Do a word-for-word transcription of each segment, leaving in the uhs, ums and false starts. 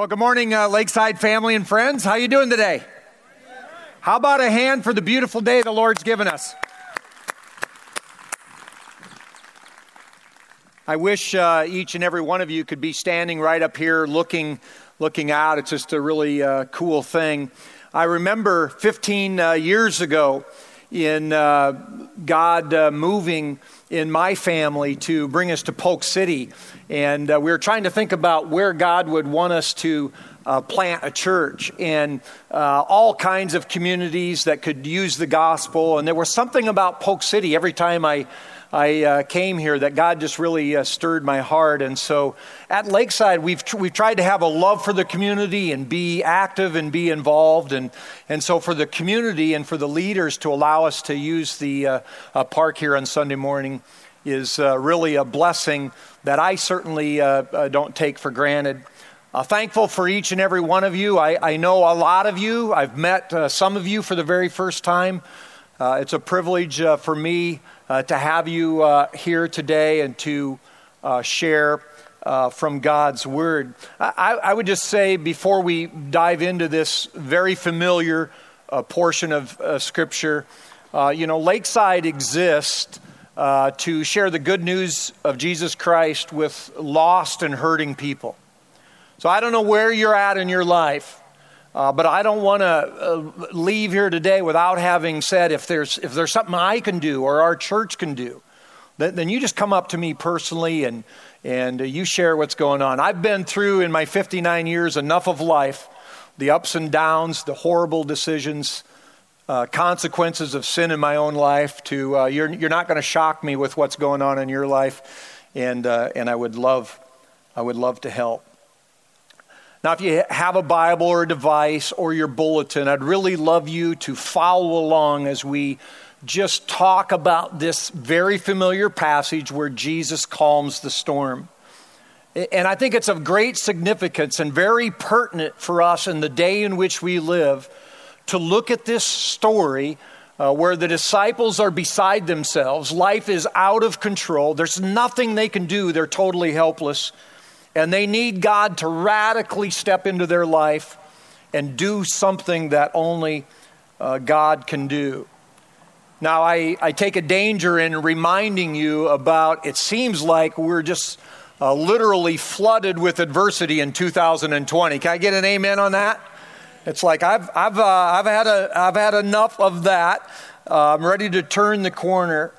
Well, good morning, uh, Lakeside family and friends. How you doing today? How about a hand for the beautiful day the Lord's given us? I wish uh, each and every one of you could be standing right up here looking looking out. It's just a really uh, cool thing. I remember fifteen uh, years ago in uh, God uh, moving in my family to bring us to Polk City. And uh, we were trying to think about where God would want us to uh, plant a church, and uh, all kinds of communities that could use the gospel. And there was something about Polk City every time I I uh, came here that God just really uh, stirred my heart. And so at Lakeside, we've tr- we've tried to have a love for the community and be active and be involved. And and so for the community and for the leaders to allow us to use the uh, uh, park here on Sunday morning is uh, really a blessing that I certainly uh, uh, don't take for granted. Uh, thankful for each and every one of you. I, I know a lot of you. I've met uh, some of you for the very first time. Uh, it's a privilege uh, for me uh, to have you uh, here today and to uh, share uh, from God's Word. I, I would just say before we dive into this very familiar uh, portion of uh, Scripture, uh, you know, Lakeside exists uh, to share the good news of Jesus Christ with lost and hurting people. So I don't know where you're at in your life. Uh, but I don't want to uh, leave here today without having said, if there's if there's something I can do or our church can do, then, then you just come up to me personally and and uh, you share what's going on. I've been through in my fifty-nine years enough of life, the ups and downs, the horrible decisions, uh, consequences of sin in my own life. To uh, you're you're not going to shock me with what's going on in your life, and uh, and I would love I would love to help. Now, if you have a Bible or a device or your bulletin, I'd really love you to follow along as we just talk about this very familiar passage where Jesus calms the storm. And I think it's of great significance and very pertinent for us in the day in which we live to look at this story uh, where the disciples are beside themselves. Life is out of control. There's nothing they can do. They're totally helpless. And they need God to radically step into their life and do something that only uh, God can do. Now, I, I take a danger in reminding you about, it seems like we're just uh, literally flooded with adversity in two thousand twenty. Can I get an amen on that? It's like I've I've uh, I've had a I've had enough of that. Uh, I'm ready to turn the corner.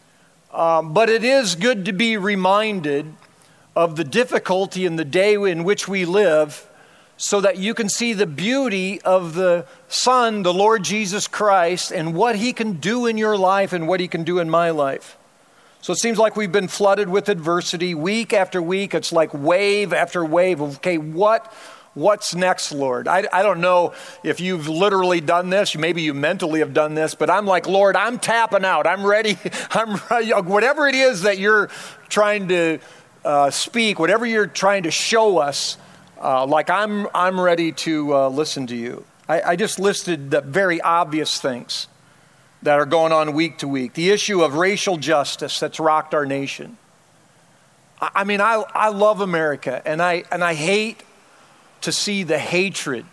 Um, but it is good to be reminded of the difficulty in the day in which we live, so that you can see the beauty of the Son, the Lord Jesus Christ, and what He can do in your life and what He can do in my life. So it seems like we've been flooded with adversity week after week. It's like wave after wave of, okay, what, what's next, Lord? I, I don't know if you've literally done this. Maybe you mentally have done this, but I'm like, Lord, I'm tapping out. I'm ready. I'm ready. Whatever it is that you're trying to Uh, speak, whatever you're trying to show us, uh, like I'm I'm ready to uh, listen to you. I, I just listed the very obvious things that are going on week to week. The issue of racial justice that's rocked our nation. I, I mean, I I love America, and I and I hate to see the hatred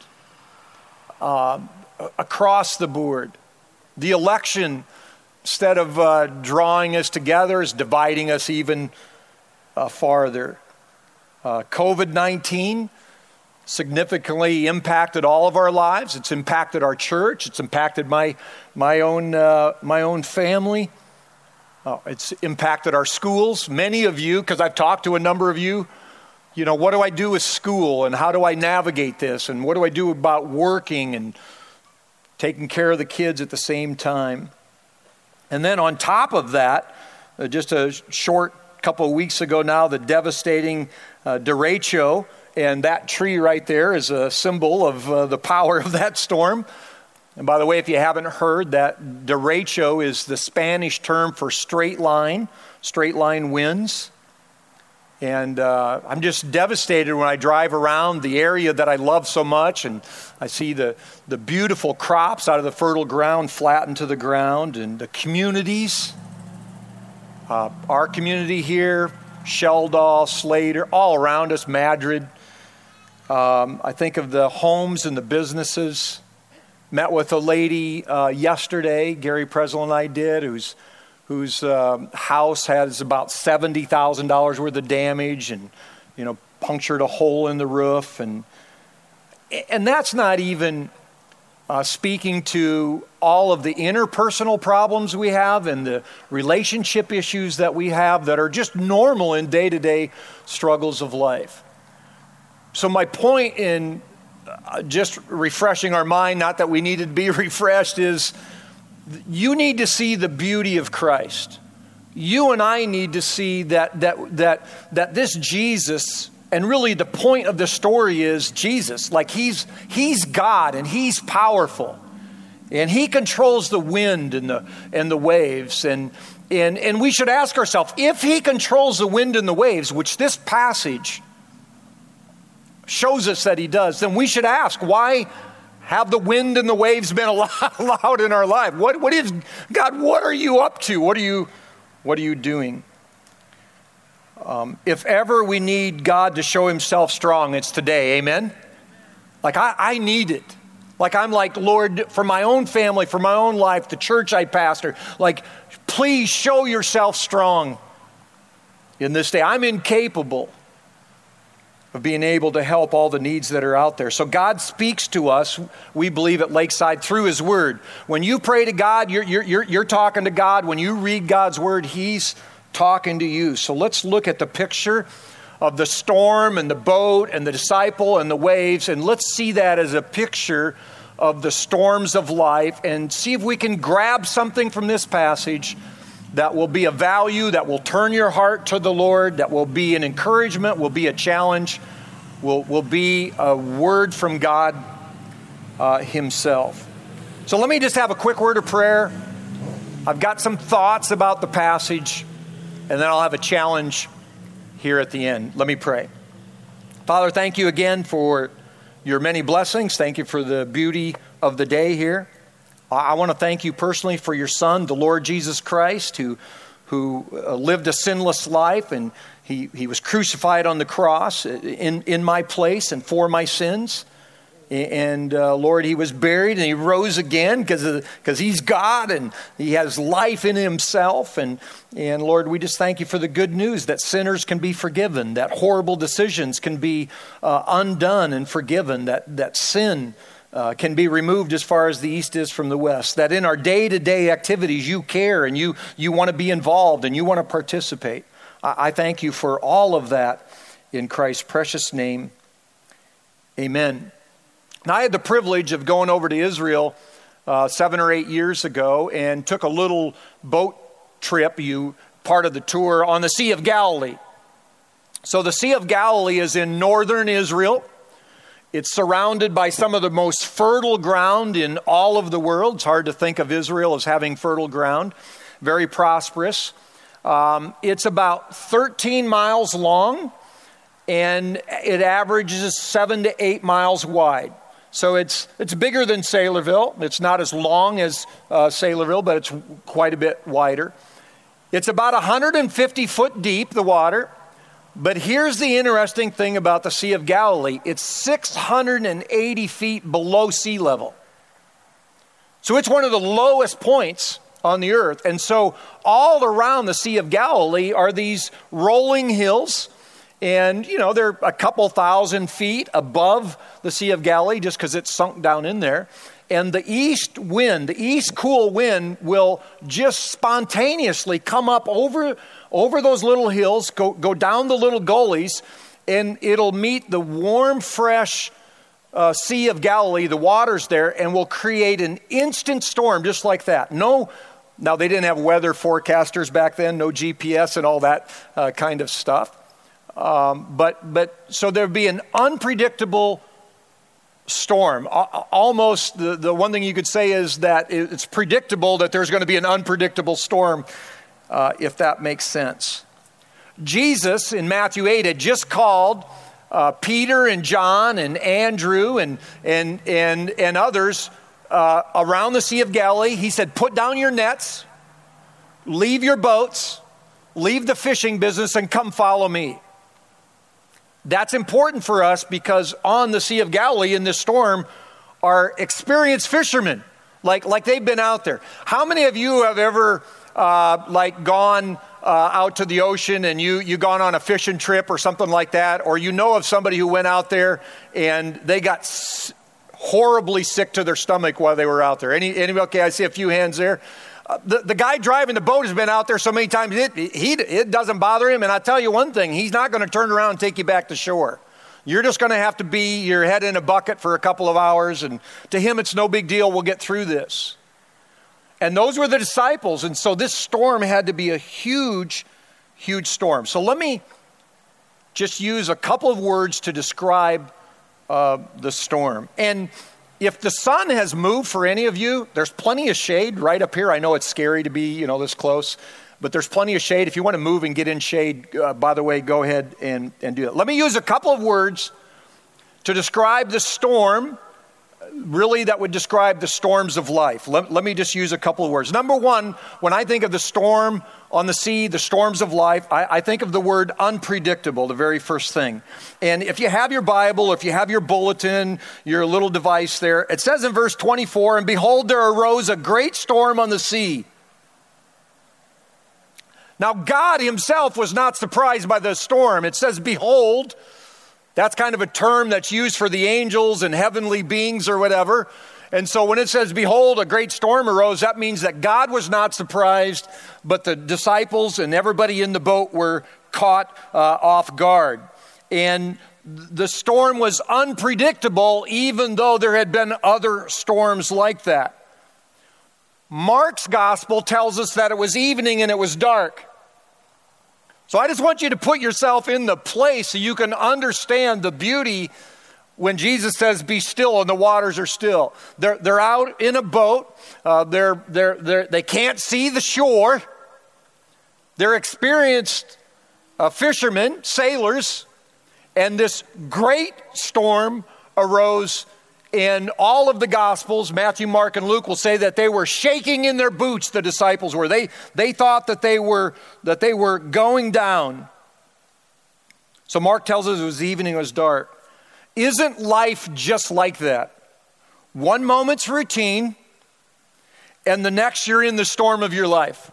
uh, across the board. The election, instead of uh, drawing us together, is dividing us even Uh, farther. Uh, covid nineteen significantly impacted all of our lives. It's impacted our church. It's impacted my my own uh, my own family. Uh, it's impacted our schools. Many of you, because I've talked to a number of you, you know, what do I do with school and how do I navigate this and what do I do about working and taking care of the kids at the same time? And then on top of that, uh, just a short couple of weeks ago now, the devastating uh, derecho, and that tree right there is a symbol of uh, the power of that storm. And by the way, if you haven't heard, that derecho is the Spanish term for straight line, straight line winds. And uh, I'm just devastated when I drive around the area that I love so much, and I see the, the beautiful crops out of the fertile ground flattened to the ground, and the communities. Uh, our community here, Sheldall, Slater, all around us, Madrid, Um, I think of the homes and the businesses. Met with a lady uh, yesterday, Gary Presell and I did, whose whose uh, house has about seventy thousand dollars worth of damage, and you know, punctured a hole in the roof, and and that's not even uh, speaking to all of the interpersonal problems we have and the relationship issues that we have that are just normal in day-to-day struggles of life. So my point in uh, just refreshing our mind, not that we needed to be refreshed, is you need to see the beauty of Christ. You and I need to see that that that that this Jesus, and really the point of the story is Jesus, like he's he's God and he's powerful. And he controls the wind and the and the waves. And and and we should ask ourselves, if he controls the wind and the waves, which this passage shows us that he does, then we should ask, why have the wind and the waves been allowed in our life? What what is God, what are you up to? What are you what are you doing? Um, if ever we need God to show himself strong, it's today. Amen? Like I, I need it. Like I'm like, Lord, for my own family, for my own life, the church I pastor, like, please show yourself strong in this day. I'm incapable of being able to help all the needs that are out there. So God speaks to us, we believe at Lakeside, through his word. When you pray to God, you're, you're, you're, you're talking to God. When you read God's word, he's talking to you. So let's look at the picture of the storm and the boat and the disciple and the waves, and let's see that as a picture of the storms of life and see if we can grab something from this passage that will be a value, that will turn your heart to the Lord, that will be an encouragement, will be a challenge, will, will be a word from God uh, himself. So let me just have a quick word of prayer. I've got some thoughts about the passage, and then I'll have a challenge here at the end. Let me pray. Father, thank you again for your many blessings. Thank you for the beauty of the day here. I want to thank you personally for your Son, the Lord Jesus Christ, who who lived a sinless life, and he, he was crucified on the cross in, in my place and for my sins. And uh, Lord, he was buried and he rose again because because he's God and he has life in himself. And, and Lord, we just thank you for the good news that sinners can be forgiven, that horrible decisions can be uh, undone and forgiven, that, that sin Uh, can be removed as far as the east is from the west, that in our day-to-day activities you care and you you want to be involved and you want to participate. I, I thank you for all of that in Christ's precious name. Amen. Now, I had the privilege of going over to Israel uh, seven or eight years ago and took a little boat trip, you part of the tour, on the Sea of Galilee. So the Sea of Galilee is in northern Israel. It's surrounded by some of the most fertile ground in all of the world. It's hard to think of Israel as having fertile ground. Very prosperous. Um, it's about thirteen miles long, and it averages seven to eight miles wide. So it's it's bigger than Saylorville. It's not as long as uh, Saylorville, but it's quite a bit wider. It's about one hundred fifty foot deep, the water. But here's the interesting thing about the Sea of Galilee. It's six hundred eighty feet below sea level. So it's one of the lowest points on the earth. And so all around the Sea of Galilee are these rolling hills. And, you know, they're a couple thousand feet above the Sea of Galilee just because it's sunk down in there. And the east wind, the east cool wind will just spontaneously come up over, over those little hills, go, go down the little gullies, and it'll meet the warm, fresh uh, Sea of Galilee, the waters there, and will create an instant storm just like that. No, now they didn't have weather forecasters back then, no G P S and all that uh, kind of stuff. Um, but, but so there'd be an unpredictable storm. Almost the, the one thing you could say is that it's predictable that there's going to be an unpredictable storm, uh, if that makes sense. Jesus in Matthew eight had just called uh, Peter and John and Andrew and and and and others uh, around the Sea of Galilee. He said, "Put down your nets, leave your boats, leave the fishing business, and come follow me." That's important for us because on the Sea of Galilee in this storm are experienced fishermen, like, like they've been out there. How many of you have ever uh, like gone uh, out to the ocean and you you gone on a fishing trip or something like that, or you know of somebody who went out there and they got s- horribly sick to their stomach while they were out there? Any anybody? Okay, I see a few hands there. Uh, the, the guy driving the boat has been out there so many times, it, he, it doesn't bother him. And I tell you one thing, he's not going to turn around and take you back to shore. You're just going to have to be your head in a bucket for a couple of hours. And to him, it's no big deal. We'll get through this. And those were the disciples. And so this storm had to be a huge, huge storm. So let me just use a couple of words to describe uh, the storm. And if the sun has moved for any of you, there's plenty of shade right up here. I know it's scary to be, you know, this close, but there's plenty of shade. If you want to move and get in shade, uh, by the way, go ahead and, and do it. Let me use a couple of words to describe the storm, really that would describe the storms of life. Let, let me just use a couple of words. Number one, when I think of the storm on the sea, the storms of life, I, I think of the word unpredictable, the very first thing. And if you have your Bible, if you have your bulletin, your little device there, it says in verse twenty-four, and behold, there arose a great storm on the sea. Now, God himself was not surprised by the storm. It says, behold. That's kind of a term that's used for the angels and heavenly beings or whatever. And so when it says, behold, a great storm arose, that means that God was not surprised, but the disciples and everybody in the boat were caught uh, off guard. And the storm was unpredictable, even though there had been other storms like that. Mark's gospel tells us that it was evening and it was dark. So I just want you to put yourself in the place so you can understand the beauty when Jesus says, be still, and the waters are still. They're, they're out in a boat. Uh, they're, they're, they're, they can't see the shore. They're experienced uh, fishermen, sailors, and this great storm arose. In all of the Gospels, Matthew, Mark, and Luke will say that they were shaking in their boots, the disciples were. They, they thought that they were, that they were going down. So Mark tells us it was evening, it was dark. Isn't life just like that? One moment's routine, and the next you're in the storm of your life.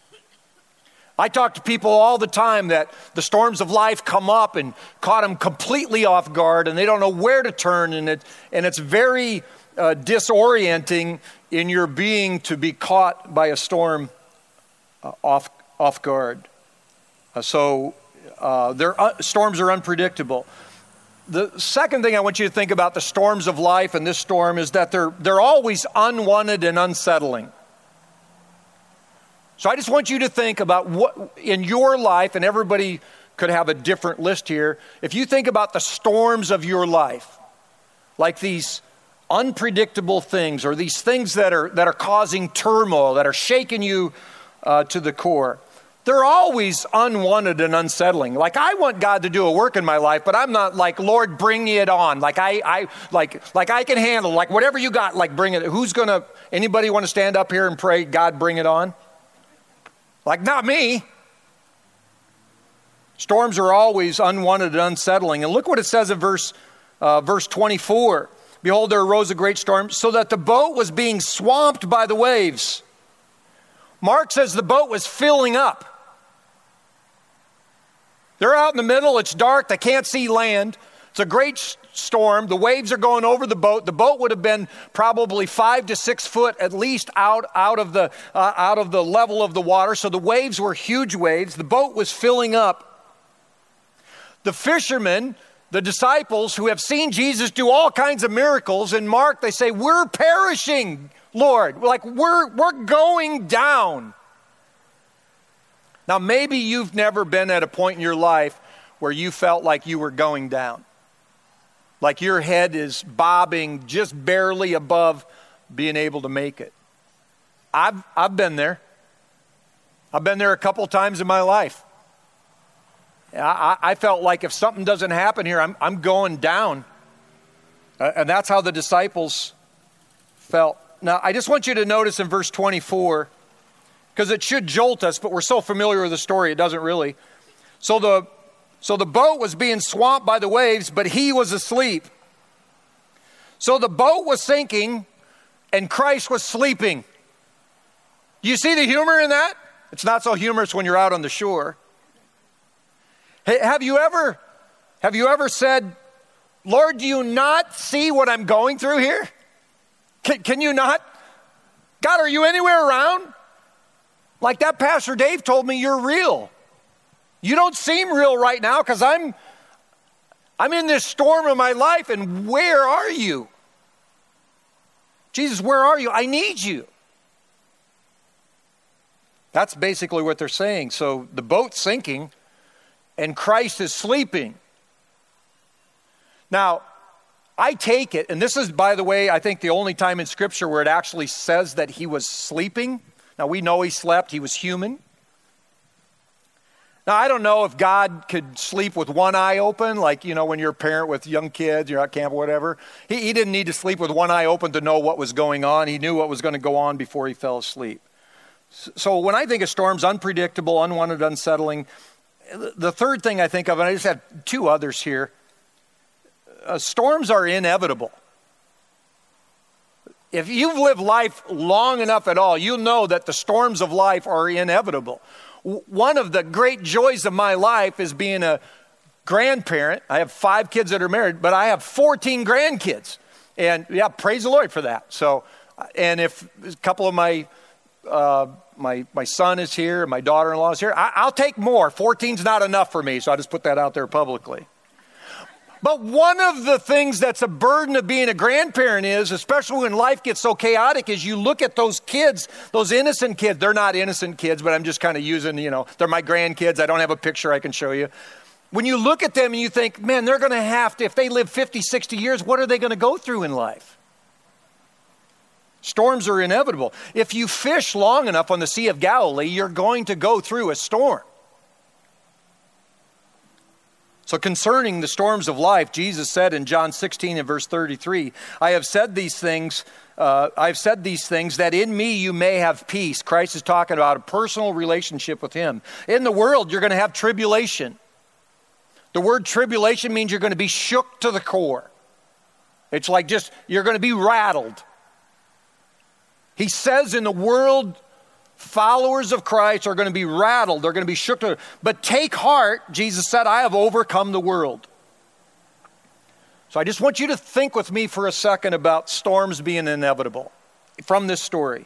I talk to people all the time that the storms of life come up and caught them completely off guard, and they don't know where to turn, and it and it's very uh, disorienting in your being to be caught by a storm uh, off off guard. Uh, so uh, their uh, storms are unpredictable. The second thing I want you to think about the storms of life and this storm is that they're they're always unwanted and unsettling. So I just want you to think about what in your life, and everybody could have a different list here. If you think about the storms of your life, like these unpredictable things or these things that are that are causing turmoil, that are shaking you uh, to the core, they're always unwanted and unsettling. Like, I want God to do a work in my life, but I'm not like, Lord, bring it on. Like I, I like like I can handle, like whatever you got, like bring it. Who's gonna? Anybody want to stand up here and pray, God, bring it on? Like, not me. Storms are always unwanted and unsettling. And look what it says in verse, uh, verse twenty-four. Behold, there arose a great storm, so that the boat was being swamped by the waves. Mark says the boat was filling up. They're out in the middle. It's dark. They can't see land. It's a great storm. The waves are going over the boat. The boat would have been probably five to six foot at least out, out of the uh, out of the level of the water. So the waves were huge waves. The boat was filling up. The fishermen, the disciples who have seen Jesus do all kinds of miracles, in Mark they say, we're perishing, Lord. Like we're we're going down. Now maybe you've never been at a point in your life where you felt like you were going down. Like your head is bobbing just barely above being able to make it. I've I've been there. I've been there a couple times in my life. I, I felt like if something doesn't happen here, I'm I'm going down. Uh, and that's how the disciples felt. Now, I just want you to notice in verse twenty-four, because it should jolt us, but we're so familiar with the story, it doesn't really. So the So the boat was being swamped by the waves, but he was asleep. So the boat was sinking and Christ was sleeping. Do you see the humor in that? It's not so humorous when you're out on the shore. Hey, have you ever, have you ever said, Lord, do you not see what I'm going through here? Can, can you not? God, are you anywhere around? Like that Pastor Dave told me, you're real. You don't seem real right now because I'm, I'm in this storm of my life, and where are you? Jesus, where are you? I need you. That's basically what they're saying. So the boat's sinking and Christ is sleeping. Now, I take it, and this is, by the way, I think the only time in Scripture where it actually says that he was sleeping. Now, we know he slept. He was human. Now, I don't know if God could sleep with one eye open, like, you know, when you're a parent with young kids, you're at camp or whatever. He, he didn't need to sleep with one eye open to know what was going on. He knew what was going to go on before he fell asleep. So when I think of storms, unpredictable, unwanted, unsettling, the third thing I think of, and I just have two others here, uh, storms are inevitable. If you've lived life long enough at all, you'll know that the storms of life are inevitable. One of the great joys of my life is being a grandparent. I have five kids that are married, but I have fourteen grandkids. And yeah, praise the Lord for that. So, and if a couple of my, uh, my, my son is here, my daughter-in-law is here, I, I'll take more. fourteen's not enough for me, so I'll just put that out there publicly. But one of the things that's a burden of being a grandparent is, especially when life gets so chaotic, is you look at those kids, those innocent kids. They're not innocent kids, but I'm just kind of using, you know, they're my grandkids. I don't have a picture I can show you. When you look at them and you think, man, they're going to have to, if they live fifty, sixty years, what are they going to go through in life? Storms are inevitable. If you fish long enough on the Sea of Galilee, you're going to go through a storm. So concerning the storms of life, Jesus said in John sixteen and verse thirty-three, I have said these things, uh, I've said these things that in me you may have peace. Christ is talking about a personal relationship with him. In the world, you're going to have tribulation. The word tribulation means you're going to be shook to the core. It's like just, you're going to be rattled. He says in the world, followers of Christ are going to be rattled. They're going to be shook. To, but take heart, Jesus said, I have overcome the world. So I just want you to think with me for a second about storms being inevitable from this story.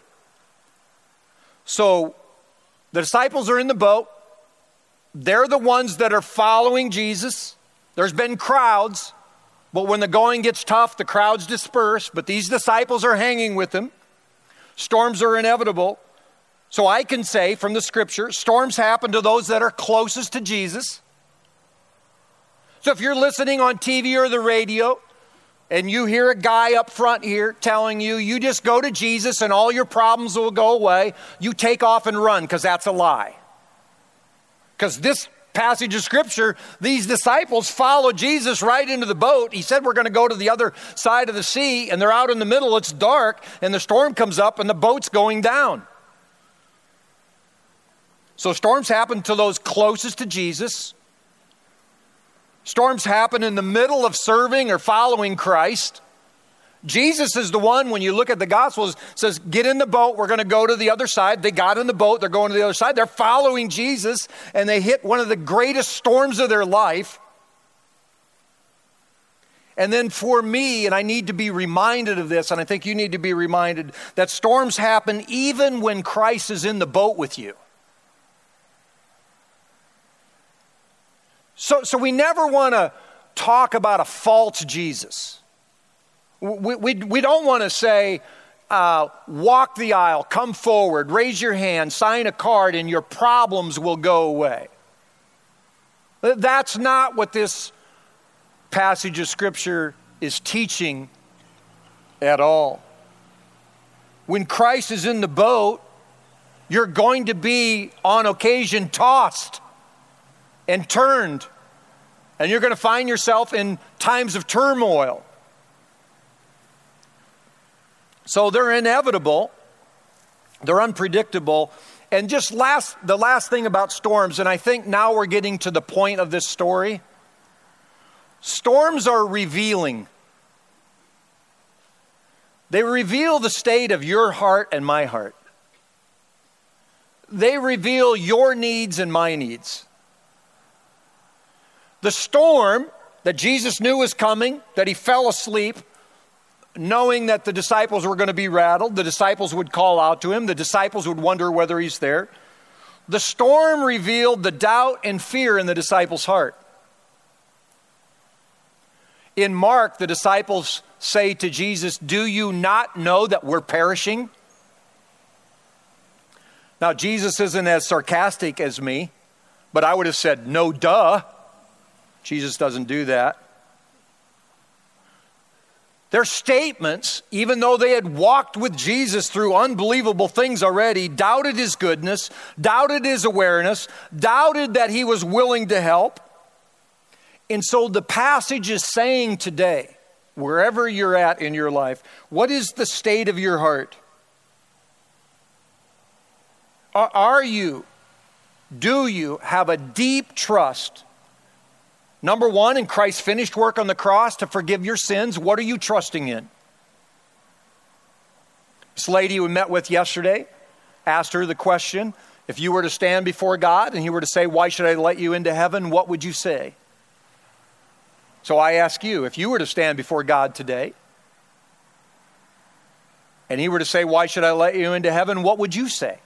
So the disciples are in the boat. They're the ones that are following Jesus. There's been crowds, but when the going gets tough, the crowds disperse, but these disciples are hanging with him. Storms are inevitable. So I can say from the scripture, storms happen to those that are closest to Jesus. So if you're listening on T V or the radio and you hear a guy up front here telling you, you just go to Jesus and all your problems will go away, you take off and run, because that's a lie. Because this passage of scripture, these disciples followed Jesus right into the boat. He said, we're going to go to the other side of the sea, and they're out in the middle. It's dark and the storm comes up and the boat's going down. So storms happen to those closest to Jesus. Storms happen in the middle of serving or following Christ. Jesus is the one, when you look at the Gospels, says, get in the boat, we're going to go to the other side. They got in the boat, they're going to the other side. They're following Jesus, and they hit one of the greatest storms of their life. And then for me, and I need to be reminded of this, and I think you need to be reminded, that storms happen even when Christ is in the boat with you. So, so we never want to talk about a false Jesus. We, we, we don't want to say, uh, walk the aisle, come forward, raise your hand, sign a card, and your problems will go away. That's not what this passage of Scripture is teaching at all. When Christ is in the boat, you're going to be on occasion tossed and turned, and you're going to find yourself in times of turmoil. So they're inevitable, they're unpredictable, And just last, the last thing about storms, and I think now we're getting to the point of this story. Storms are revealing. They reveal the state of your heart and my heart. They reveal your needs and my needs. The storm that Jesus knew was coming, that he fell asleep, knowing that the disciples were going to be rattled. The disciples would call out to him. The disciples would wonder whether he's there. The storm revealed the doubt and fear in the disciples' heart. In Mark, the disciples say to Jesus, "Do you not know that we're perishing?" Now, Jesus isn't as sarcastic as me, but I would have said, "No, duh." Jesus doesn't do that. Their statements, even though they had walked with Jesus through unbelievable things already, doubted his goodness, doubted his awareness, doubted that he was willing to help. And so the passage is saying today, wherever you're at in your life, what is the state of your heart? Are you, do you have a deep trust? Number one, in Christ's finished work on the cross to forgive your sins. What are you trusting in? This lady we met with yesterday asked her the question, if you were to stand before God and he were to say, "Why should I let you into heaven?" What would you say? So I ask you, if you were to stand before God today and he were to say, "Why should I let you into heaven?" What would you say?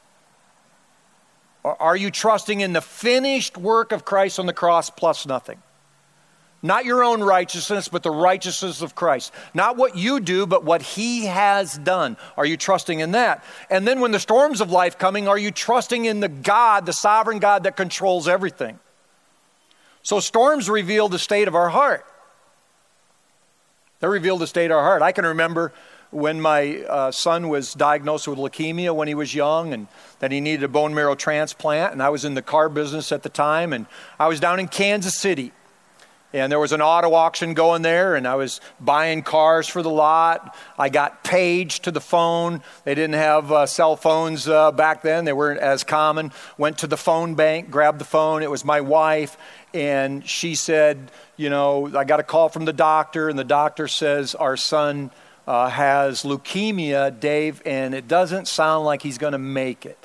Are you trusting in the finished work of Christ on the cross plus nothing? Not your own righteousness, but the righteousness of Christ. Not what you do, but what he has done. Are you trusting in that? And then when the storms of life coming, are you trusting in the God, the sovereign God that controls everything? So storms reveal the state of our heart. They reveal the state of our heart. I can remember when my uh, son was diagnosed with leukemia when he was young, and that he needed a bone marrow transplant. And I was in the car business at the time, and I was down in Kansas City. And there was an auto auction going there, and I was buying cars for the lot. I got paged to the phone. They didn't have uh, cell phones uh, back then. They weren't as common. Went to the phone bank, grabbed the phone. It was my wife, and she said, you know, I got a call from the doctor, and the doctor says, "Our son uh, has leukemia, Dave, and it doesn't sound like he's going to make it."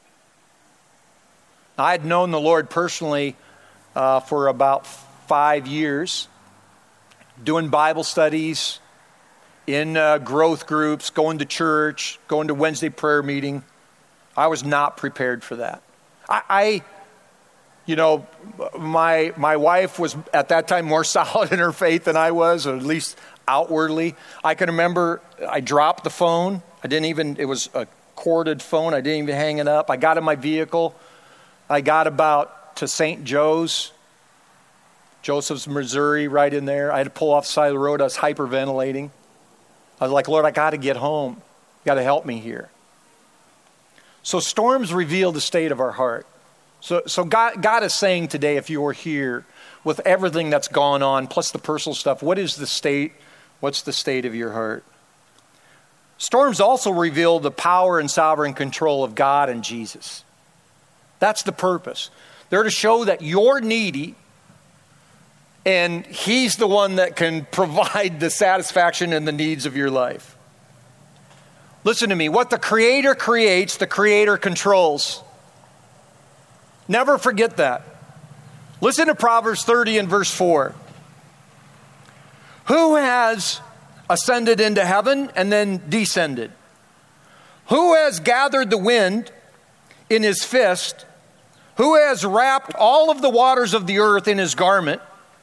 I had known the Lord personally uh, for about five years, doing Bible studies, in uh, growth groups, going to church, going to Wednesday prayer meeting. I was not prepared for that. I, I you know, my my wife was at that time more solid in her faith than I was, or at least outwardly. I can remember I dropped the phone. I didn't even, it was a corded phone. I didn't even hang it up. I got in my vehicle. I got about to Saint Joe's, Joseph's, Missouri, right in there. I had to pull off the side of the road. I was hyperventilating. I was like, "Lord, I got to get home. You got to help me here." So storms reveal the state of our heart. So, so God, God is saying today, if you are here with everything that's gone on, plus the personal stuff, what is the state? What's the state of your heart? Storms also reveal the power and sovereign control of God and Jesus. That's the purpose. They're to show that you're needy, and he's the one that can provide the satisfaction and the needs of your life. Listen to me. What the Creator creates, the Creator controls. Never forget that. Listen to Proverbs thirty and verse four. Who has ascended into heaven and then descended? Who has gathered the wind in his fist? Who has wrapped all of the waters of the earth in his garment?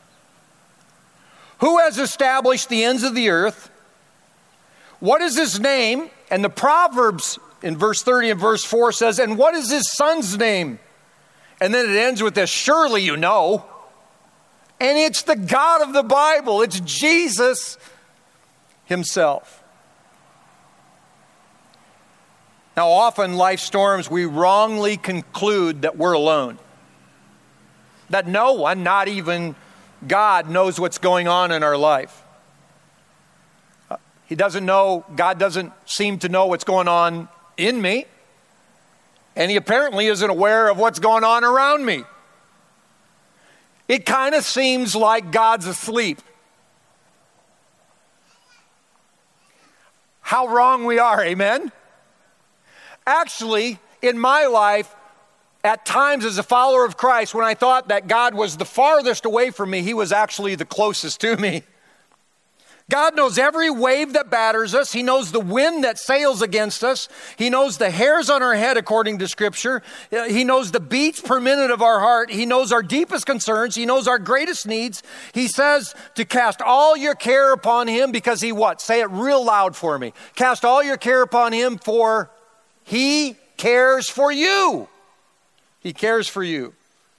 Who has established the ends of the earth? What is his name? And the Proverbs in verse thirty and verse four says, and what is his son's name? And then it ends with this, surely you know. And it's the God of the Bible. It's Jesus himself. Now, often life storms, we wrongly conclude that we're alone. That no one, not even God, knows what's going on in our life. He doesn't know, God doesn't seem to know what's going on in me. And he apparently isn't aware of what's going on around me. It kind of seems like God's asleep. How wrong we are, amen? Actually, in my life, at times as a follower of Christ, when I thought that God was the farthest away from me, he was actually the closest to me. God knows every wave that batters us. He knows the wind that sails against us. He knows the hairs on our head, according to Scripture. He knows the beats per minute of our heart. He knows our deepest concerns. He knows our greatest needs. He says to cast all your care upon him because he what? Say it real loud for me. Cast all your care upon him, for he cares for you. He cares for you.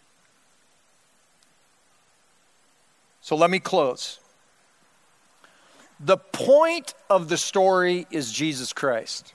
So let me close. The point of the story is Jesus Christ.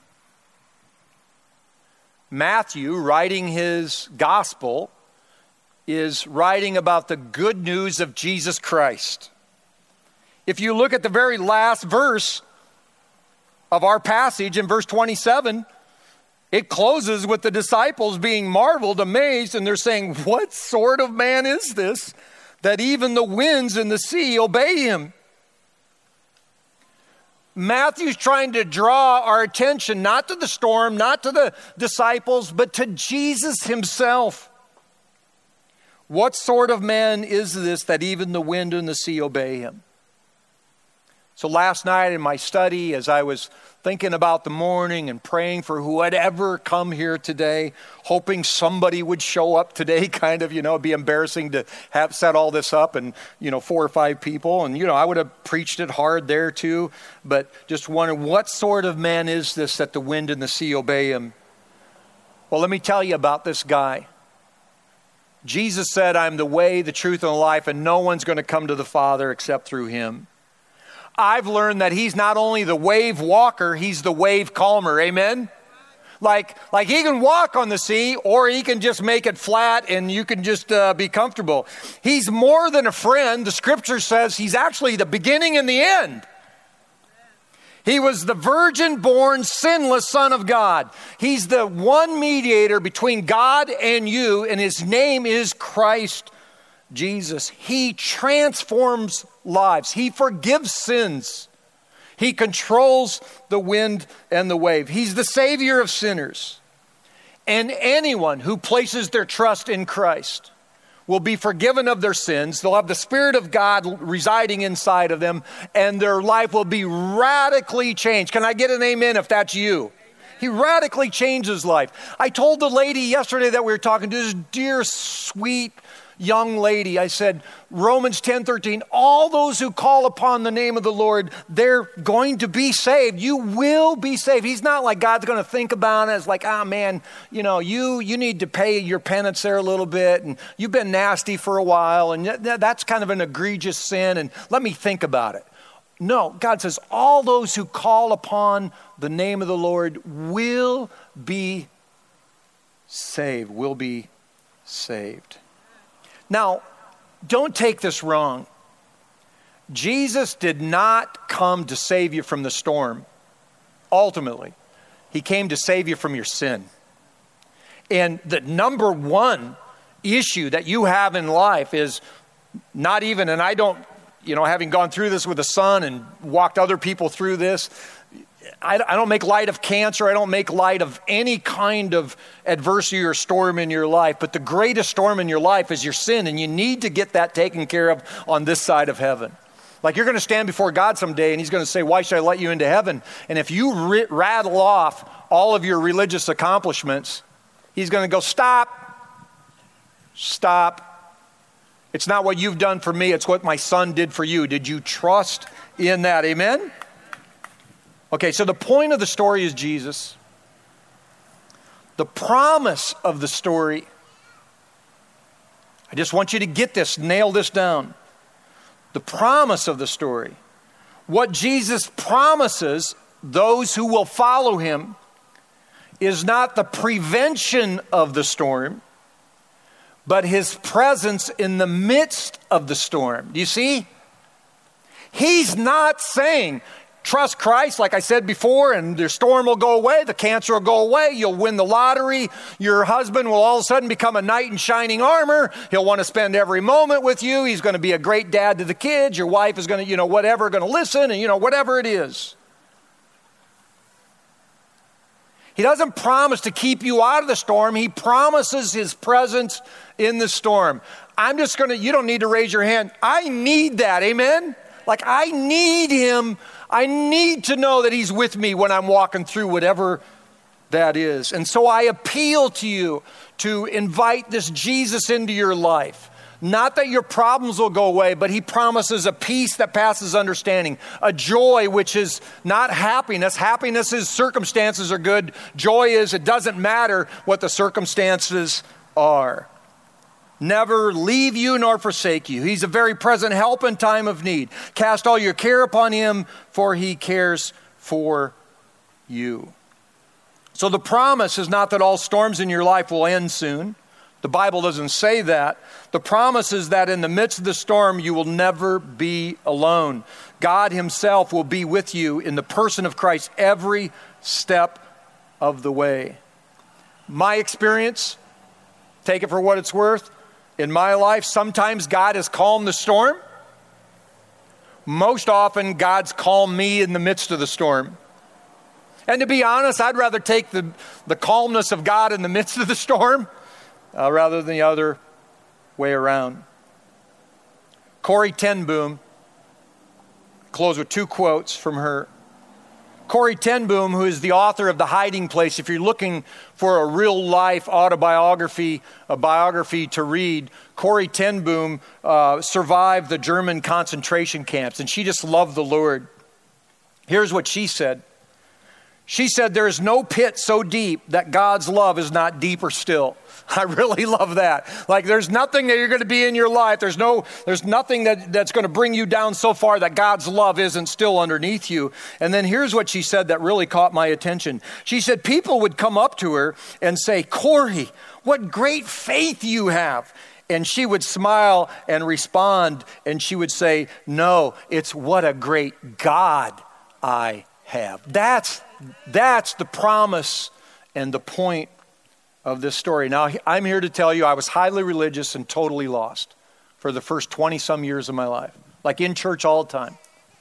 Matthew, writing his gospel, is writing about the good news of Jesus Christ. If you look at the very last verse of our passage in verse twenty-seven, it closes with the disciples being marveled, amazed, and they're saying, "What sort of man is this, that even the winds and the sea obey him?" Matthew's trying to draw our attention not to the storm, not to the disciples, but to Jesus himself. What sort of man is this that even the wind and the sea obey him? So last night in my study, as I was thinking about the morning and praying for who would ever come here today, hoping somebody would show up today, kind of, you know, it'd be embarrassing to have set all this up and, you know, four or five people. And, you know, I would have preached it hard there too, but just wondering, what sort of man is this that the wind and the sea obey him? Well, let me tell you about this guy. Jesus said, "I'm the way, the truth, and the life, and no one's going to come to the Father except through him." I've learned that he's not only the wave walker, he's the wave calmer. Amen? Like, like he can walk on the sea, or he can just make it flat and you can just uh, be comfortable. He's more than a friend. The scripture says he's actually the beginning and the end. He was the virgin-born, sinless Son of God. He's the one mediator between God and you, and his name is Christ Jesus. He transforms lives. He forgives sins. He controls the wind and the wave. He's the Savior of sinners. And anyone who places their trust in Christ will be forgiven of their sins. They'll have the Spirit of God residing inside of them, and their life will be radically changed. Can I get an amen if that's you? He radically changes life. I told the lady yesterday that we were talking to, this dear, sweet young lady, I said, Romans ten thirteen, all those who call upon the name of the Lord, they're going to be saved. You will be saved. He's not like God's going to think about it as like, ah, oh, man, you know, you you need to pay your penance there a little bit, and you've been nasty for a while, and that's kind of an egregious sin, and let me think about it. No, God says all those who call upon the name of the Lord will be saved, will be saved. Now, don't take this wrong. Jesus did not come to save you from the storm. Ultimately, he came to save you from your sin. And the number one issue that you have in life is not even, and I don't, you know, having gone through this with a son and walked other people through this, I, I don't make light of cancer. I don't make light of any kind of adversity or storm in your life. But the greatest storm in your life is your sin, and you need to get that taken care of on this side of heaven. Like you're going to stand before God someday, and he's going to say, why should I let you into heaven? And if you r- rattle off all of your religious accomplishments, he's going to go, stop, stop. It's not what you've done for me. It's what my son did for you. Did you trust in that? Amen? Okay, so the point of the story is Jesus. The promise of the story, I just want you to get this, nail this down. The promise of the story, what Jesus promises those who will follow him, is not the prevention of the storm, but his presence in the midst of the storm. Do you see? He's not saying, trust Christ, like I said before, and the storm will go away, the cancer will go away, you'll win the lottery, your husband will all of a sudden become a knight in shining armor, he'll want to spend every moment with you, he's going to be a great dad to the kids, your wife is going to, you know, whatever, going to listen, and you know, whatever it is. He doesn't promise to keep you out of the storm. He promises his presence in the storm. I'm just going to, you don't need to raise your hand. I need that, amen? Like I need him. I need to know that he's with me when I'm walking through whatever that is. And so I appeal to you to invite this Jesus into your life. Not that your problems will go away, but he promises a peace that passes understanding, a joy which is not happiness. Happiness is circumstances are good. Joy is it doesn't matter what the circumstances are. Never leave you nor forsake you. He's a very present help in time of need. Cast all your care upon him, for he cares for you. So the promise is not that all storms in your life will end soon. The Bible doesn't say that. The promise is that in the midst of the storm, you will never be alone. God himself will be with you in the person of Christ every step of the way. My experience, take it for what it's worth, in my life, sometimes God has calmed the storm. Most often, God's calmed me in the midst of the storm. And to be honest, I'd rather take the, the calmness of God in the midst of the storm Uh, rather than the other way around. Corrie ten Boom, close with two quotes from her. Corrie ten Boom, who is the author of The Hiding Place, if you're looking for a real life autobiography, a biography to read, Corrie ten Boom uh, survived the German concentration camps, and she just loved the Lord. Here's what she said. She said, there is no pit so deep that God's love is not deeper still. I really love that. Like there's nothing that you're going to be in your life. There's no, there's nothing that, that's going to bring you down so far that God's love isn't still underneath you. And then here's what she said that really caught my attention. She said people would come up to her and say, Corrie, what great faith you have. And she would smile and respond and she would say, no, it's what a great God I have. That's, that's the promise and the point of this story. Now, I'm here to tell you I was highly religious and totally lost for the first twenty some years of my life, like in church all the time.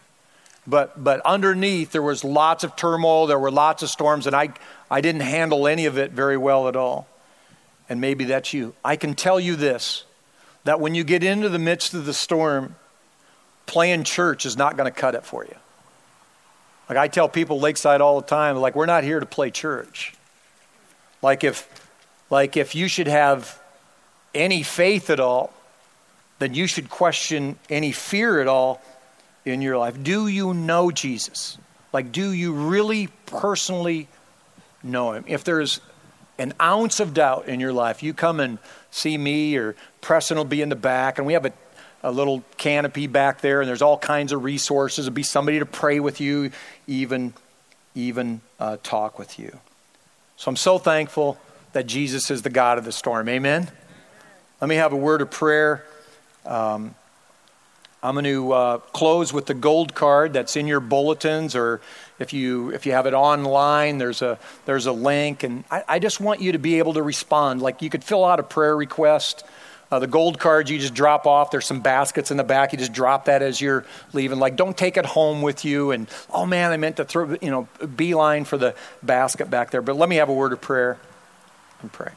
But but underneath, there was lots of turmoil, there were lots of storms, and I, I didn't handle any of it very well at all. And maybe that's you. I can tell you this, that when you get into the midst of the storm, playing church is not going to cut it for you. Like I tell people Lakeside all the time, like we're not here to play church. Like if Like if you should have any faith at all, then you should question any fear at all in your life. Do you know Jesus? Like, do you really personally know him? If there's an ounce of doubt in your life, you come and see me, or Preston will be in the back, and we have a, a little canopy back there, and there's all kinds of resources. There'll be somebody to pray with you, even, even uh, talk with you. So I'm so thankful that Jesus is the God of the storm. Amen? Let me have a word of prayer. Um, I'm going to uh, close with the gold card that's in your bulletins, or if you if you have it online, there's a there's a link. And I, I just want you to be able to respond. Like you could fill out a prayer request. Uh, the gold cards you just drop off. There's some baskets in the back. You just drop that as you're leaving. Like don't take it home with you. And oh man, I meant to throw you know beeline for the basket back there. But let me have a word of prayer. And pray.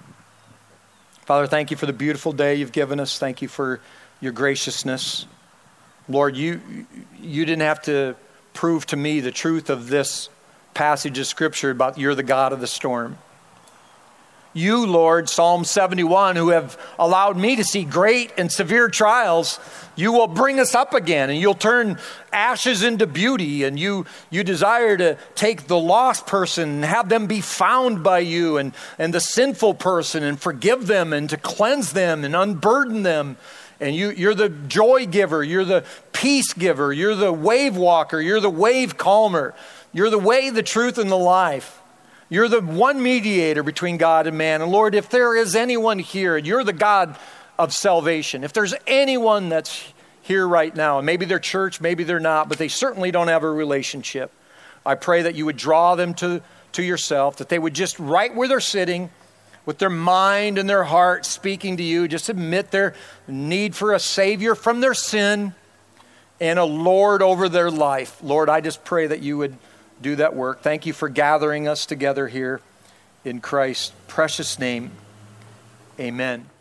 Father, thank you for the beautiful day you've given us. Thank you for your graciousness. Lord, you you didn't have to prove to me the truth of this passage of Scripture about you're the God of the storm. You, Lord, Psalm seventy-one, who have allowed me to see great and severe trials, you will bring us up again, and you'll turn ashes into beauty, and you you desire to take the lost person and have them be found by you, and, and the sinful person, and forgive them, and to cleanse them and unburden them. And you, you're the joy giver, you're the peace giver, you're the wave walker, you're the wave calmer, you're the way, the truth, and the life. You're the one mediator between God and man. And Lord, if there is anyone here, you're the God of salvation. If there's anyone that's here right now, and maybe they're church, maybe they're not, but they certainly don't have a relationship, I pray that you would draw them to, to yourself, that they would just right where they're sitting, with their mind and their heart speaking to you, just admit their need for a Savior from their sin and a Lord over their life. Lord, I just pray that you would do that work. Thank you for gathering us together here in Christ's precious name. Amen.